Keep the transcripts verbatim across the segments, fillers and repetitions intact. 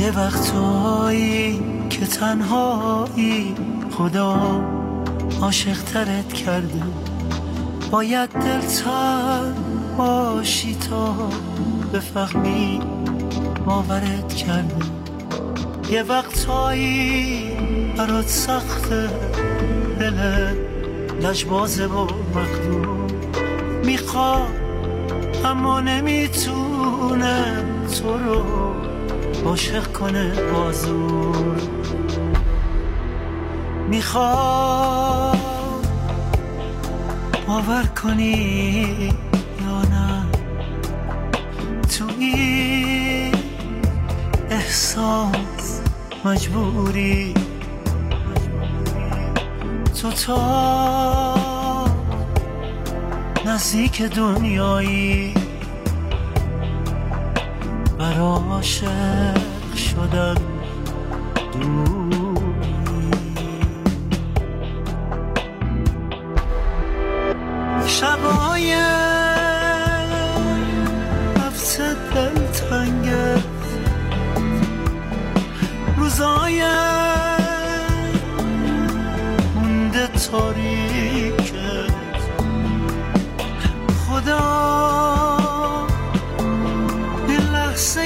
یه وقتایی که تنهایی خدا عاشق ترت کرده، باید دلتر باشی تا بفهمی باورت کرده. یه وقتایی برات سخته، دلت لجبازه و مخدوم، میخواد اما نمیتونه تو رو عاشق کنه بازور. میخواد باور کنی یا نه، تو این احساس مجبوری، تو تا نزدیک دنیایی برا عاشق شدن دوری. شبای هفته دلتنگه، روزای مونده تاریکه، خدا این لحظه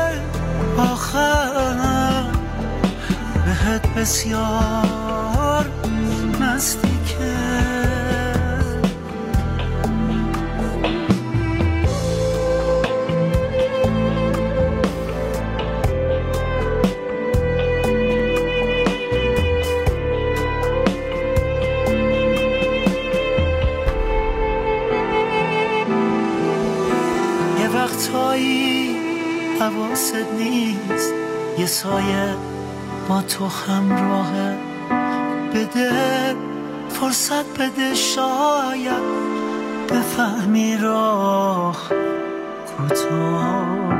آخر بهت بسیار نزدیکه. وقتایی حواست نیست، یه سایه با تو همراهه، بده فرصت بده، شاید بفهمی راه کوتاه.